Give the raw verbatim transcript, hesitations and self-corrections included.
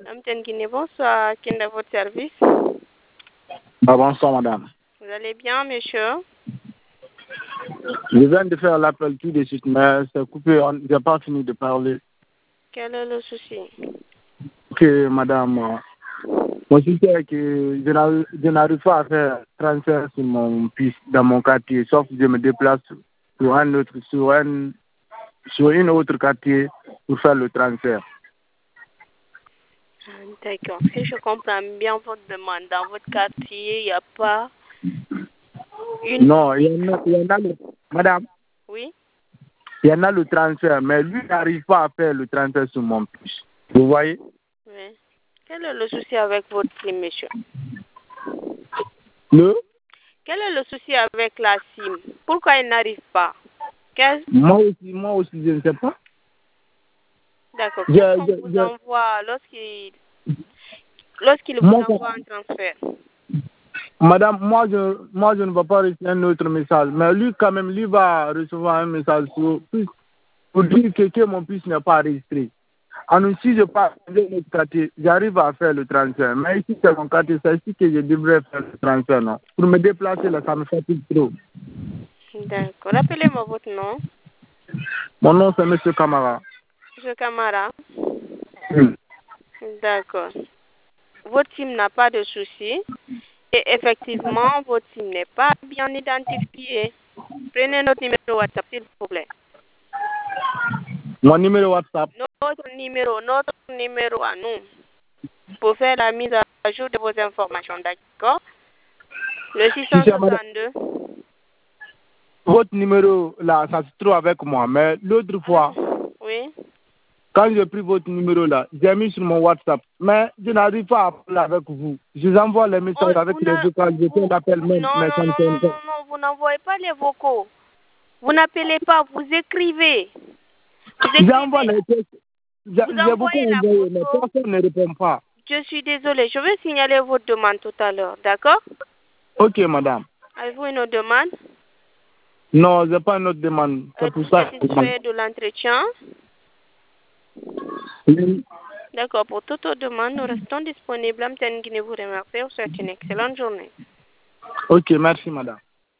Amten Guinée, bonsoir. Qui est à votre service? Bah, bonsoir, madame. Vous allez bien, monsieur? Je viens de faire l'appel tout de suite, mais c'est coupé. On n'a pas fini de parler. Quel est le souci? Ok, madame. Mon souci est que je n'arrive je n'arrive pas à faire transfert sur mon fils dans mon quartier, sauf que je me déplace sur un autre, sur un, sur une autre quartier pour faire le transfert. D'accord. Si je comprends bien votre demande, dans votre quartier, il n'y a pas une... Non, il y en a, il y en a le, madame, Oui? il y en a le transfert, mais lui n'arrive pas à faire le transfert sur mon fils. Vous voyez? Oui. Quel est le souci avec votre SIM, monsieur? Le? Quel est le souci avec la SIM? Pourquoi il n'arrive pas? Quel... Moi aussi, moi aussi, je ne sais pas. D'accord. Je- Qu'est-ce qu'on je- vous je- envoie lorsqu'il lorsqu'il vous Moi, envoie un transfert? Madame, moi je, moi je ne vais pas recevoir un autre message, mais lui quand même, lui va recevoir un message sur, pour dire que, que mon fils n'est pas enregistré. Alors si je pars dans un autre quartier, j'arrive à faire le transfert, mais ici c'est mon quartier, c'est ici que je devrais faire le transfert, non. Pour me déplacer là, ça me fatigue trop. D'accord. Rappelez-moi votre nom. Mon nom c'est Monsieur Camara. Monsieur Camara. Hmm. D'accord. Votre SIM n'a pas de souci. Et effectivement, votre SIM n'est pas bien identifié. Prenez notre numéro WhatsApp, s'il vous plaît. Mon numéro WhatsApp. Notre numéro, notre numéro à nous. Pour faire la mise à jour de vos informations, d'accord? Le six cent soixante-deux. Votre numéro là, ça se trouve avec moi, mais l'autre fois, Oui. quand j'ai pris votre numéro là, j'ai mis sur mon WhatsApp, mais je n'arrive pas à parler avec vous. Je vous envoie les messages Oh, avec vous les n'a- vocaux, je fais l'appel même, Non, mais non, ça ne non, sonne non, pas. non, non, vous n'envoyez pas les vocaux. Vous n'appelez pas, vous écrivez. Vous J'envoie écrivez. les textes, j'ai Vous j'ai beaucoup envoyez la envoyé, mais photo. personne ne répond pas. Je suis désolée, je vais signaler votre demande tout à l'heure, d'accord? Ok, madame. Avez-vous une autre demande? Non, je n'ai pas une autre demande. C'est Êtes-vous pour ça que je demande. satisfait de l'entretien? Oui. D'accord, pour toute autre demande, nous restons disponibles. Amten Guinée vous remercie. Vous souhaite une excellente journée. Ok, merci, madame.